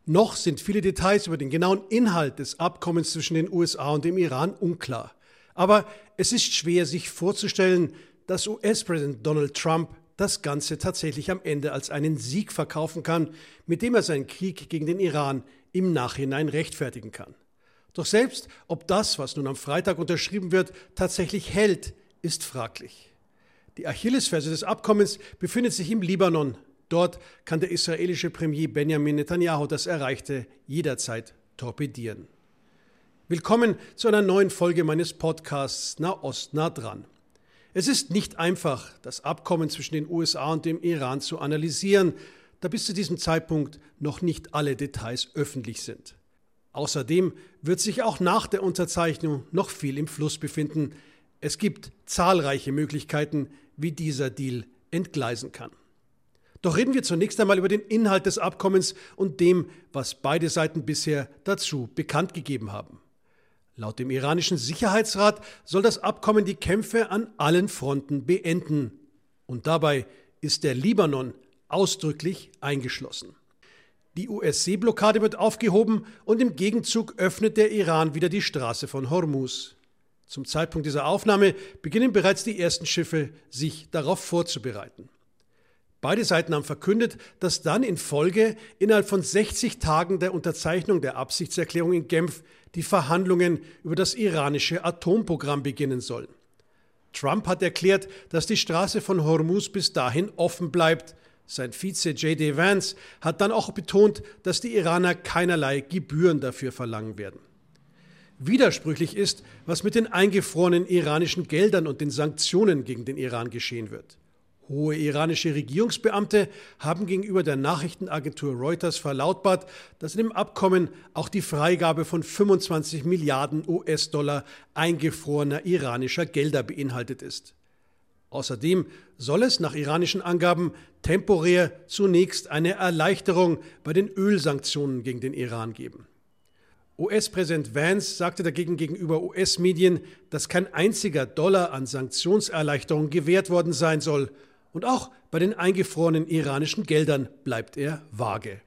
Noch sind viele Details über den genauen Inhalt des Abkommens zwischen den USA und dem Iran unklar. Aber es ist schwer, sich vorzustellen, dass US-Präsident Donald Trump das Ganze tatsächlich am Ende als einen Sieg verkaufen kann, mit dem er seinen Krieg gegen den Iran im Nachhinein rechtfertigen kann. Doch selbst, ob das, was nun am Freitag unterschrieben wird, tatsächlich hält, ist fraglich. Die Achillesferse des Abkommens befindet sich im Libanon. Dort kann der israelische Premier Benjamin Netanyahu das Erreichte jederzeit torpedieren. Willkommen zu einer neuen Folge meines Podcasts Nahost nah dran. Es ist nicht einfach, das Abkommen zwischen den USA und dem Iran zu analysieren, da bis zu diesem Zeitpunkt noch nicht alle Details öffentlich sind. Außerdem wird sich auch nach der Unterzeichnung noch viel im Fluss befinden. Es gibt zahlreiche Möglichkeiten, wie dieser Deal entgleisen kann. Doch reden wir zunächst einmal über den Inhalt des Abkommens und dem, was beide Seiten bisher dazu bekannt gegeben haben. Laut dem iranischen Sicherheitsrat soll das Abkommen die Kämpfe an allen Fronten beenden. Und dabei ist der Libanon ausdrücklich eingeschlossen. Die US-Seeblockade wird aufgehoben und im Gegenzug öffnet der Iran wieder die Straße von Hormuz. Zum Zeitpunkt dieser Aufnahme beginnen bereits die ersten Schiffe, sich darauf vorzubereiten. Beide Seiten haben verkündet, dass dann in Folge innerhalb von 60 Tagen der Unterzeichnung der Absichtserklärung in Genf die Verhandlungen über das iranische Atomprogramm beginnen sollen. Trump hat erklärt, dass die Straße von Hormuz bis dahin offen bleibt. Sein Vize J.D. Vance hat dann auch betont, dass die Iraner keinerlei Gebühren dafür verlangen werden. Widersprüchlich ist, was mit den eingefrorenen iranischen Geldern und den Sanktionen gegen den Iran geschehen wird. Hohe iranische Regierungsbeamte haben gegenüber der Nachrichtenagentur Reuters verlautbart, dass in dem Abkommen auch die Freigabe von 25 Milliarden US-Dollar eingefrorener iranischer Gelder beinhaltet ist. Außerdem soll es nach iranischen Angaben temporär zunächst eine Erleichterung bei den Ölsanktionen gegen den Iran geben. US-Präsident Vance sagte dagegen gegenüber US-Medien, dass kein einziger Dollar an Sanktionserleichterung gewährt worden sein soll. Und auch bei den eingefrorenen iranischen Geldern bleibt er vage.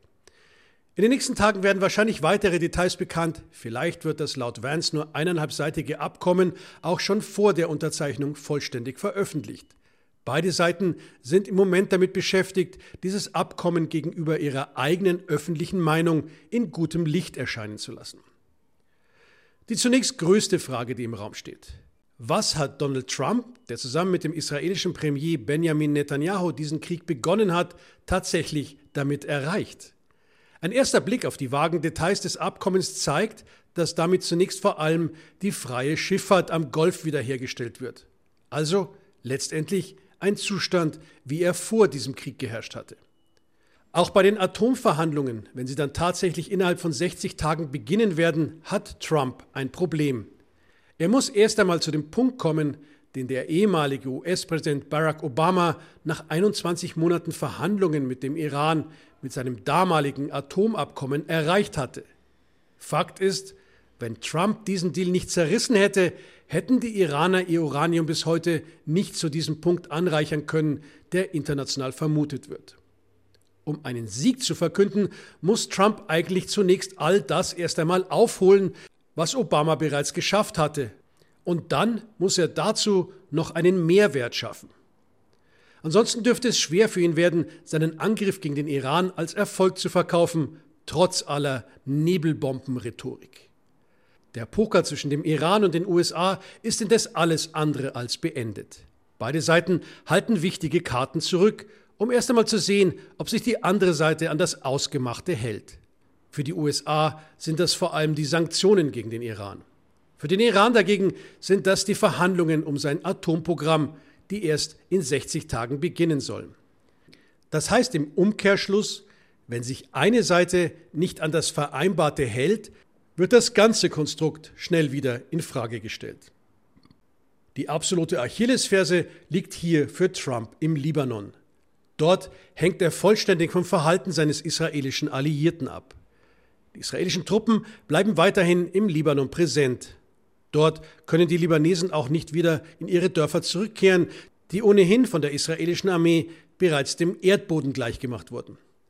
In den nächsten Tagen werden wahrscheinlich weitere Details bekannt. Vielleicht wird das laut Vance nur 1,5-seitige Abkommen auch schon vor der Unterzeichnung vollständig veröffentlicht. Beide Seiten sind im Moment damit beschäftigt, dieses Abkommen gegenüber ihrer eigenen öffentlichen Meinung in gutem Licht erscheinen zu lassen. Die zunächst größte Frage, die im Raum steht: Was hat Donald Trump, der zusammen mit dem israelischen Premier Benjamin Netanyahu diesen Krieg begonnen hat, tatsächlich damit erreicht? Ein erster Blick auf die vagen Details des Abkommens zeigt, dass damit zunächst vor allem die freie Schifffahrt am Golf wiederhergestellt wird. Also letztendlich ein Zustand, wie er vor diesem Krieg geherrscht hatte. Auch bei den Atomverhandlungen, wenn sie dann tatsächlich innerhalb von 60 Tagen beginnen werden, hat Trump ein Problem. Er muss erst einmal zu dem Punkt kommen, den der ehemalige US-Präsident Barack Obama nach 21 Monaten Verhandlungen mit dem Iran mit seinem damaligen Atomabkommen erreicht hatte. Fakt ist, wenn Trump diesen Deal nicht zerrissen hätte, hätten die Iraner ihr Uranium bis heute nicht zu diesem Punkt anreichern können, der international vermutet wird. Um einen Sieg zu verkünden, muss Trump eigentlich zunächst all das erst einmal aufholen, was Obama bereits geschafft hatte. Und dann muss er dazu noch einen Mehrwert schaffen. Ansonsten dürfte es schwer für ihn werden, seinen Angriff gegen den Iran als Erfolg zu verkaufen, trotz aller Nebelbombenrhetorik. Der Poker zwischen dem Iran und den USA ist indes alles andere als beendet. Beide Seiten halten wichtige Karten zurück, um erst einmal zu sehen, ob sich die andere Seite an das Ausgemachte hält. Für die USA sind das vor allem die Sanktionen gegen den Iran. Für den Iran dagegen sind das die Verhandlungen um sein Atomprogramm, die erst in 60 Tagen beginnen sollen. Das heißt im Umkehrschluss, wenn sich eine Seite nicht an das Vereinbarte hält, wird das ganze Konstrukt schnell wieder in Frage gestellt. Die absolute Achillesferse liegt hier für Trump im Libanon. Dort hängt er vollständig vom Verhalten seines israelischen Alliierten ab. Die israelischen Truppen bleiben weiterhin im Libanon präsent. Dort können die Libanesen auch nicht wieder in ihre Dörfer zurückkehren, die ohnehin von der israelischen Armee bereits dem Erdboden gleichgemacht wurden.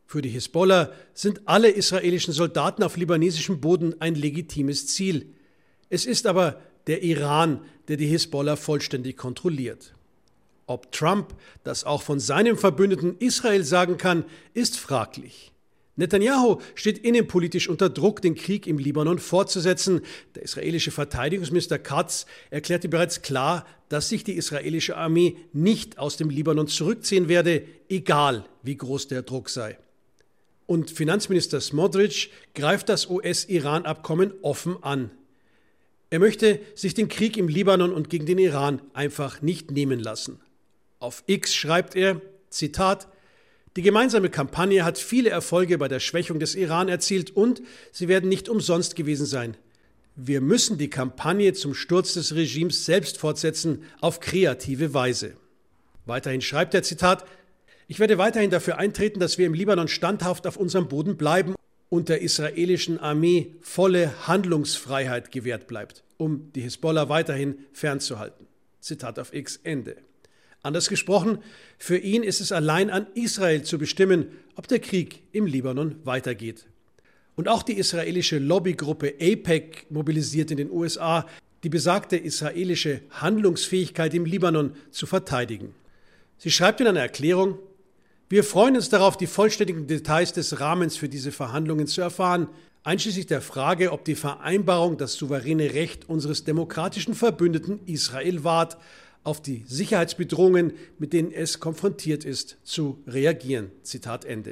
Für die Hisbollah sind alle israelischen Soldaten auf libanesischem Boden ein legitimes Ziel. Es ist aber der Iran, der die Hisbollah vollständig kontrolliert. Ob Trump das auch von seinem Verbündeten Israel sagen kann, ist fraglich. Netanyahu steht innenpolitisch unter Druck, den Krieg im Libanon fortzusetzen. Der israelische Verteidigungsminister Katz erklärte bereits klar, dass sich die israelische Armee nicht aus dem Libanon zurückziehen werde, egal wie groß der Druck sei. Und Finanzminister Smotrich greift das US-Iran-Abkommen offen an. Er möchte sich den Krieg im Libanon und gegen den Iran einfach nicht nehmen lassen. Auf X schreibt er, Zitat, die gemeinsame Kampagne hat viele Erfolge bei der Schwächung des Iran erzielt und sie werden nicht umsonst gewesen sein. Wir müssen die Kampagne zum Sturz des Regimes selbst fortsetzen, auf kreative Weise. Weiterhin schreibt er, Zitat, ich werde weiterhin dafür eintreten, dass wir im Libanon standhaft auf unserem Boden bleiben und der israelischen Armee volle Handlungsfreiheit gewährt bleibt, um die Hisbollah weiterhin fernzuhalten. Zitat auf X, Ende. Anders gesprochen, für ihn ist es allein an Israel zu bestimmen, ob der Krieg im Libanon weitergeht. Und auch die israelische Lobbygruppe AIPAC mobilisiert in den USA, die besagte israelische Handlungsfähigkeit im Libanon zu verteidigen. Sie schreibt in einer Erklärung, wir freuen uns darauf, die vollständigen Details des Rahmens für diese Verhandlungen zu erfahren, einschließlich der Frage, ob die Vereinbarung das souveräne Recht unseres demokratischen Verbündeten Israel wahrt, auf die Sicherheitsbedrohungen, mit denen es konfrontiert ist, zu reagieren. Zitat Ende.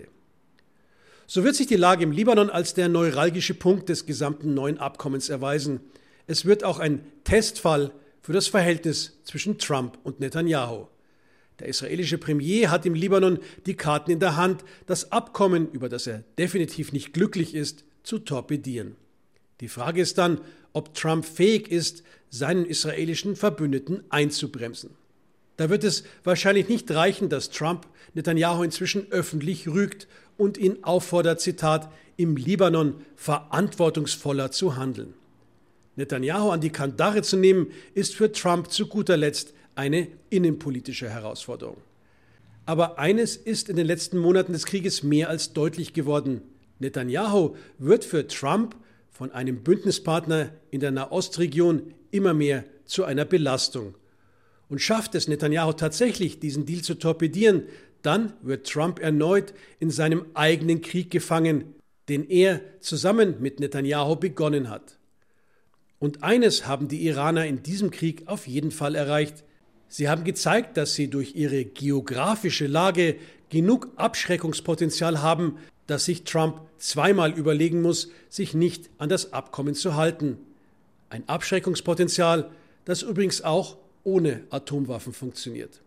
So wird sich die Lage im Libanon als der neuralgische Punkt des gesamten neuen Abkommens erweisen. Es wird auch ein Testfall für das Verhältnis zwischen Trump und Netanyahu. Der israelische Premier hat im Libanon die Karten in der Hand, das Abkommen, über das er definitiv nicht glücklich ist, zu torpedieren. Die Frage ist dann, ob Trump fähig ist, seinen israelischen Verbündeten einzubremsen. Da wird es wahrscheinlich nicht reichen, dass Trump Netanyahu inzwischen öffentlich rügt und ihn auffordert, Zitat, im Libanon verantwortungsvoller zu handeln. Netanyahu an die Kandare zu nehmen, ist für Trump zu guter Letzt eine innenpolitische Herausforderung. Aber eines ist in den letzten Monaten des Krieges mehr als deutlich geworden. Netanyahu wird für Trump von einem Bündnispartner in der Nahostregion immer mehr zu einer Belastung. Und schafft es Netanyahu tatsächlich, diesen Deal zu torpedieren, dann wird Trump erneut in seinem eigenen Krieg gefangen, den er zusammen mit Netanyahu begonnen hat. Und eines haben die Iraner in diesem Krieg auf jeden Fall erreicht. Sie haben gezeigt, dass sie durch ihre geografische Lage genug Abschreckungspotenzial haben, dass sich Trump zweimal überlegen muss, sich nicht an das Abkommen zu halten. Ein Abschreckungspotenzial, das übrigens auch ohne Atomwaffen funktioniert.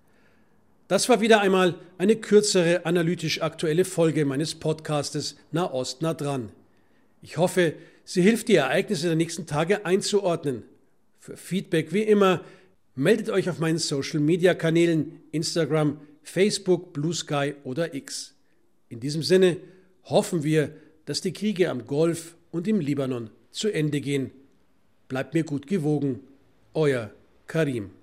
Das war wieder einmal eine kürzere, analytisch aktuelle Folge meines Podcastes Nahost nah dran. Ich hoffe, sie hilft, die Ereignisse der nächsten Tage einzuordnen. Für Feedback wie immer, meldet euch auf meinen Social-Media-Kanälen Instagram, Facebook, Blue Sky oder X. In diesem Sinne hoffen wir, dass die Kriege am Golf und im Libanon zu Ende gehen. Bleibt mir gut gewogen. Euer Karim.